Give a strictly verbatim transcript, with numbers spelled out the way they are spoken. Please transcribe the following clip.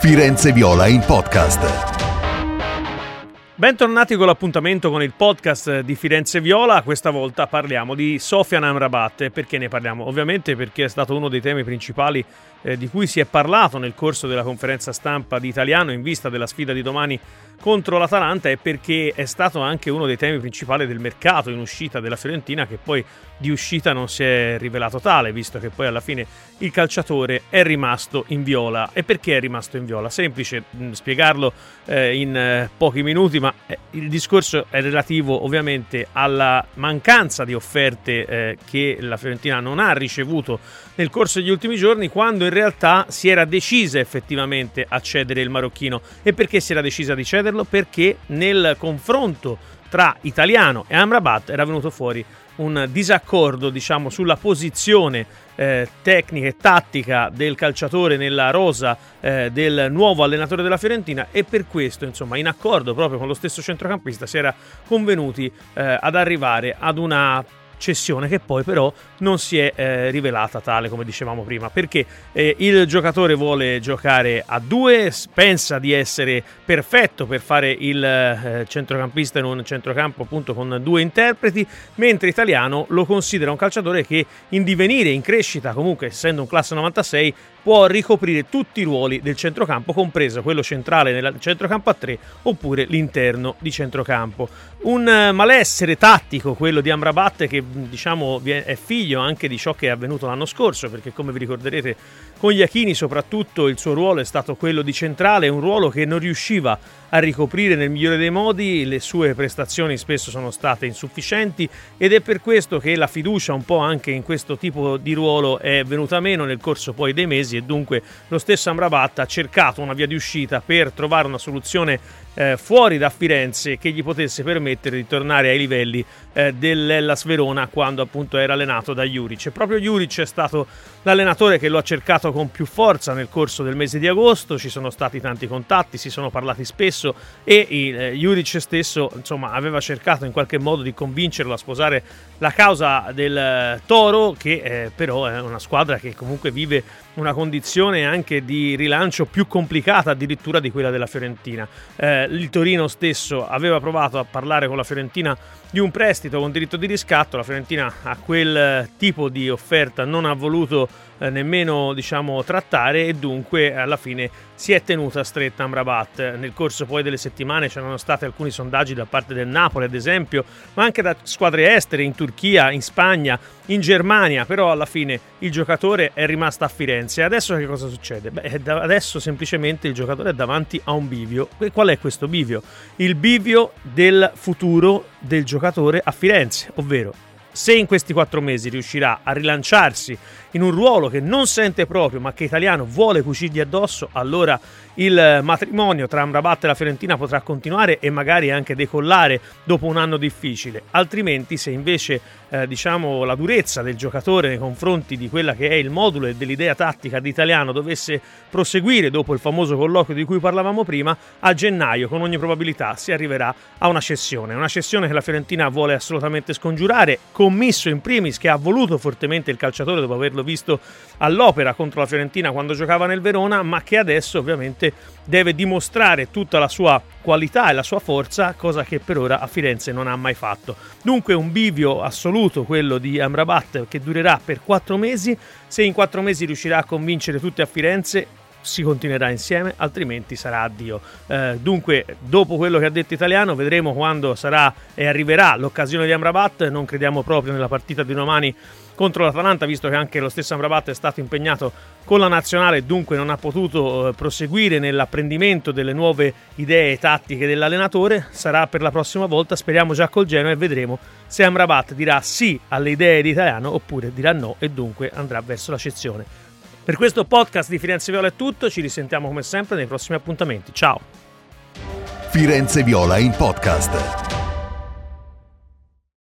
Firenze Viola in podcast. Bentornati con l'appuntamento con il podcast di Firenze Viola. Questa volta parliamo di Sofyan Amrabat. Perché ne parliamo? Ovviamente perché è stato uno dei temi principali eh, di cui si è parlato nel corso della conferenza stampa di Italiano in vista della sfida di domani contro l'Atalanta, e perché è stato anche uno dei temi principali del mercato in uscita della Fiorentina, che poi di uscita non si è rivelato tale, visto che poi alla fine il calciatore è rimasto in viola. E perché è rimasto in viola? Semplice mh, spiegarlo eh, in eh, pochi minuti, ma eh, il discorso è relativo ovviamente alla mancanza di offerte eh, che la Fiorentina non ha ricevuto nel corso degli ultimi giorni, quando in realtà si era decisa effettivamente a cedere il marocchino. E perché si era decisa di cederlo? Perché nel confronto tra Italiano e Amrabat era venuto fuori un disaccordo, diciamo, sulla posizione eh, tecnica e tattica del calciatore nella rosa eh, del nuovo allenatore della Fiorentina, e per questo, insomma, in accordo proprio con lo stesso centrocampista si era convenuti eh, ad arrivare ad una cessione che poi però non si è eh, rivelata tale, come dicevamo prima, perché eh, il giocatore vuole giocare a due, pensa di essere perfetto per fare il eh, centrocampista in un centrocampo appunto con due interpreti, mentre Italiano lo considera un calciatore che in divenire, in crescita, comunque essendo un classe novantasei, può ricoprire tutti i ruoli del centrocampo, compreso quello centrale nel centrocampo a tre oppure l'interno di centrocampo. Un malessere tattico quello di Amrabat, che diciamo è figlio anche di ciò che è avvenuto l'anno scorso, perché come vi ricorderete con Iachini soprattutto il suo ruolo è stato quello di centrale, un ruolo che non riusciva a ricoprire nel migliore dei modi, le sue prestazioni spesso sono state insufficienti, ed è per questo che la fiducia un po' anche in questo tipo di ruolo è venuta meno nel corso poi dei mesi, e dunque lo stesso Amrabat ha cercato una via di uscita per trovare una soluzione eh, fuori da Firenze che gli potesse permettere di tornare ai livelli eh, dell'Hellas Verona, quando appunto era allenato da Juric. E proprio Juric è stato l'allenatore che lo ha cercato con più forza nel corso del mese di agosto, ci sono stati tanti contatti, si sono parlati spesso, e il, eh, Juric stesso insomma aveva cercato in qualche modo di convincerlo a sposare la causa del eh, Toro, che eh, però è una squadra che comunque vive una condizione anche di rilancio più complicata addirittura di quella della Fiorentina. Eh, il Torino stesso aveva provato a parlare con la Fiorentina di un prestito con diritto di riscatto, la Fiorentina a quel tipo di offerta non ha voluto eh, nemmeno diciamo trattare, e dunque alla fine si è tenuta stretta Amrabat. Nel corso poi delle settimane c'erano stati alcuni sondaggi da parte del Napoli ad esempio, ma anche da squadre estere in Turchia, in Spagna, in Germania, però alla fine il giocatore è rimasto a Firenze. Adesso che cosa succede? Beh, adesso semplicemente il giocatore è davanti a un bivio. E qual è questo bivio? Il bivio del futuro del giocatore a Firenze, ovvero se in questi quattro mesi riuscirà a rilanciarsi in un ruolo che non sente proprio ma che Italiano vuole cucirgli addosso, allora il matrimonio tra Amrabat e la Fiorentina potrà continuare e magari anche decollare dopo un anno difficile. Altrimenti, se invece eh, diciamo la durezza del giocatore nei confronti di quella che è il modulo e dell'idea tattica di Italiano dovesse proseguire dopo il famoso colloquio di cui parlavamo prima, a gennaio con ogni probabilità si arriverà a una cessione, una cessione che la Fiorentina vuole assolutamente scongiurare, commisso in primis che ha voluto fortemente il calciatore dopo averlo visto all'opera contro la Fiorentina quando giocava nel Verona, ma che adesso ovviamente deve dimostrare tutta la sua qualità e la sua forza, cosa che per ora a Firenze non ha mai fatto. Dunque un bivio assoluto quello di Amrabat, che durerà per quattro mesi. Se in quattro mesi riuscirà a convincere tutti a Firenze, si continuerà insieme, altrimenti sarà addio. Eh, dunque, dopo quello che ha detto Italiano, vedremo quando sarà e arriverà l'occasione di Amrabat. Non crediamo proprio nella partita di domani contro l'Atalanta, visto che anche lo stesso Amrabat è stato impegnato con la nazionale e dunque non ha potuto eh, proseguire nell'apprendimento delle nuove idee tattiche dell'allenatore. Sarà per la prossima volta, speriamo già col Genoa, e vedremo se Amrabat dirà sì alle idee di Italiano oppure dirà no e dunque andrà verso la cessione. Per questo podcast di Firenze Viola è tutto, ci risentiamo come sempre nei prossimi appuntamenti. Ciao! Firenze Viola in podcast.